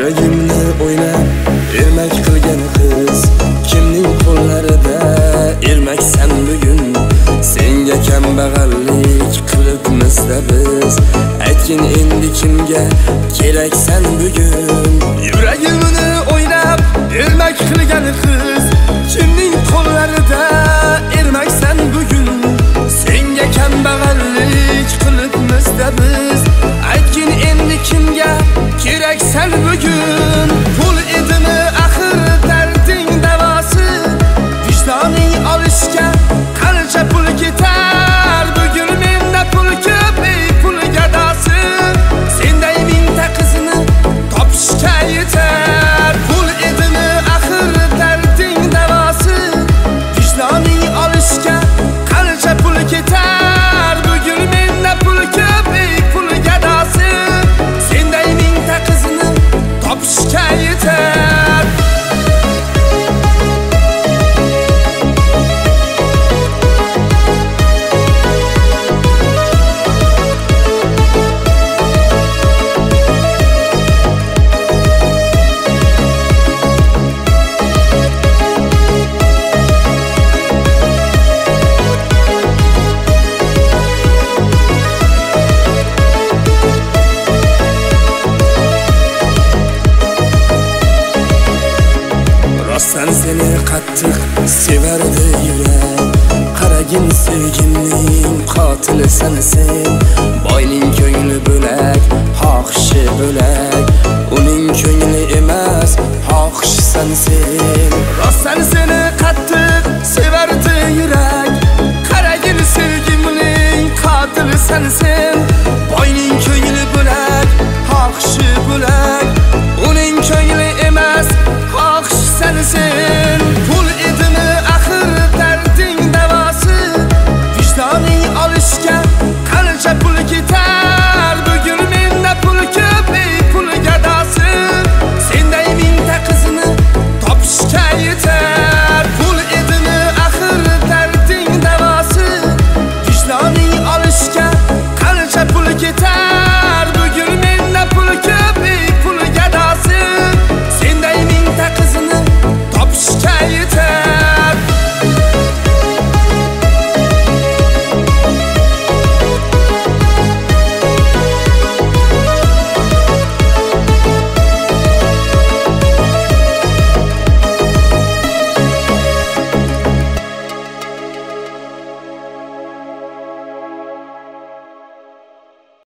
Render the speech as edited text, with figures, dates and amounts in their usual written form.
Yuragimni o'ynab ermak qilgan qiz, kimning qo'llarida ermaksan bugun? Senga kambag'allik qilibmizda biz, aytgin endi kimga keraksan bugun? Yuragimni o'ynab ermak qilgan qiz, kimning qo'llarida ermaksan bugun? Senga kambag'allik qilibmizda biz, aytgin endi kimga keraksan bugun? Pul edimi axir darding davosi, vijdoning olishga qancha pul ketar? Bugun menda pul ko'p, ey pul gadosi, senday mingta qizni topishga yetar. Pul edimi axir darding davosi, vijdoning olishga qancha pul ketar? Bugun menda pul ko'p, ey pul gadosi, senday mingta qizni topishga yetar. Rostdan seni qattiq sevardi yurak, qaragin sevgimning qotilisan sen. Boyning ko'ngli bo'lak, xohishi bo'lak,